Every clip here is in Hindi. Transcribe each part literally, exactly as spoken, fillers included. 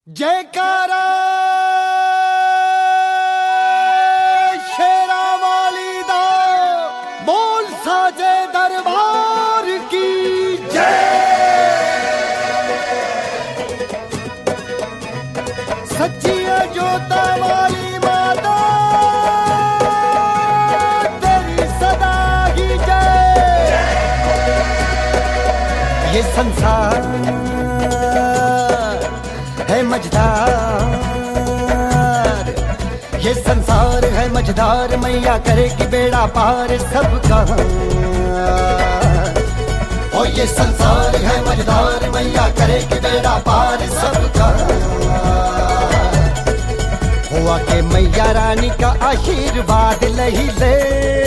जयकारा शेरा वाली दा बोल साजे दरबार की जय। सच्ची है जोता वाली माता तेरी सदा ही जय। ये संसार है मझधार, ये संसार है मझधार, मैया करेगी बेड़ा पार सबका। ओ ये संसार है मझधार, मैया करेगी बेड़ा पार सबका। हुआ के मैया रानी का आशीर्वाद लही ले,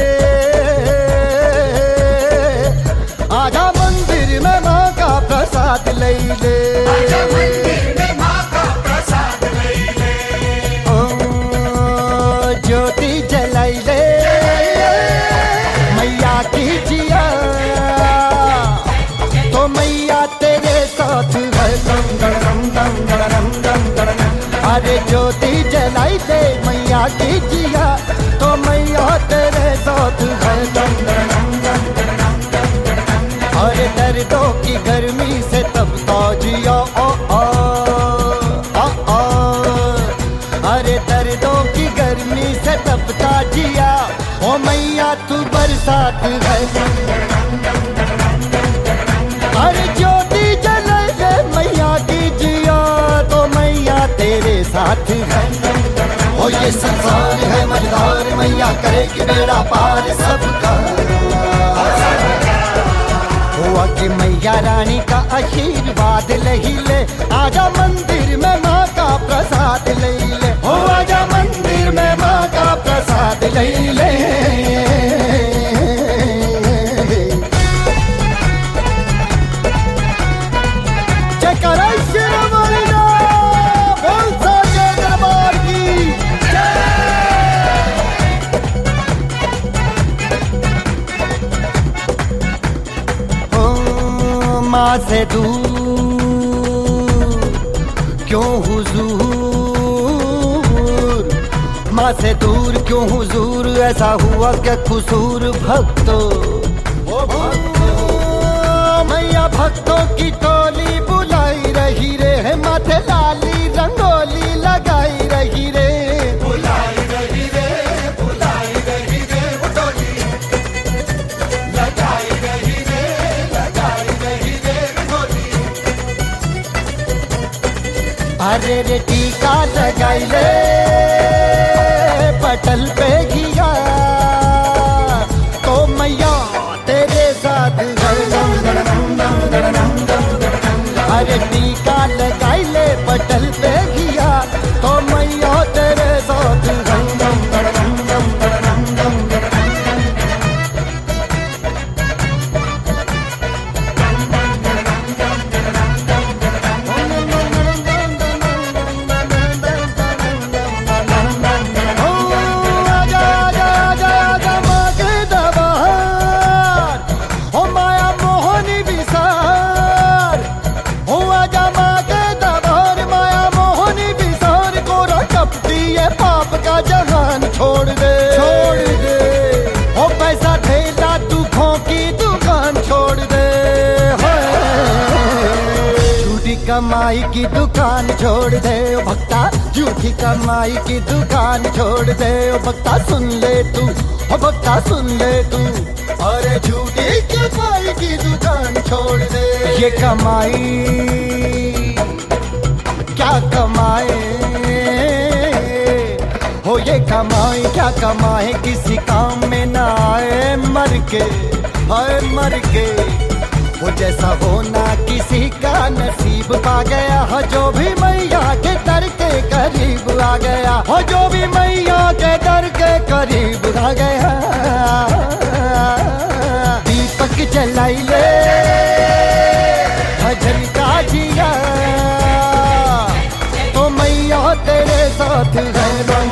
आजा मंदिर में माँ का प्रसाद लही ले। ज्योति जलाई ले मैया की जिया, तो मैया तेरे साथ है दम दम दम दम दम दम। अरे ज्योति जलाई ले मैया की जिया, तो मैया तेरे साथ है दम दम दम दम। अरे दर्दों की गर्मी से तपता जिया ओ ओ ओ ओ। अरे दर्दों की गर्मी से तपता जिया, ओ मैया तू बरसात है। अरे ज्योति जले ले मैया की जिया, तो मैया तेरे साथ है। ओ ये संसार है मझधार, मैया करेगी बेड़ा पार सबका। हुआ कि मैया रानी का आशीर्वाद लही ले, आजा मंदिर में माँ का प्रसाद ले ले। हो आजा मंदिर में माँ का प्रसाद ले ले। जयकारा शेरा वाली दा बोल साजे दरबार की जय। ओ माँ से दूर क्यों हुजूर, माँ से दूर क्यों हुजूर, ऐसा हुआ क्या कसूर भक्तों। ओ भक्तों मैया भक्तों की टोली बुलाई रही रे, माथे लाली रंगोली लगाई रही रे। बुलाई रही रे बुलाई रही रे वो टोली, लगाई रही रे लगाई रही रे टोली। अरे रे टीका लगाई ले पटल पे किया, तो मैया तेरे साथ अरे टीका लगाई ले पटल पे किया, तो मैया तेरे साथ। छोड़ दे छोड़ दे ओ पैसा ठेला दुखों की दुकान छोड़ दे। झूठी कमाई की दुकान छोड़ दे ओ भक्ता, झूठी कमाई की दुकान छोड़ दे ओ भक्ता। सुन ले तू ओ भक्ता सुन ले तू, अरे झूठी कमाई की दुकान छोड़ दे। ये कमाई क्या कमाए हो, ये कमाए क्या कमाए किसी काम में ना आए। मर के हाय मर के वो जैसा होना किसी का नसीब पा गया हो, जो भी मैया के दर के करीब आ गया हो, जो भी मैया के दर के करीब आ गया। दीपक जलाई ले भजन का जिया, तो मैया तेरे साथ है।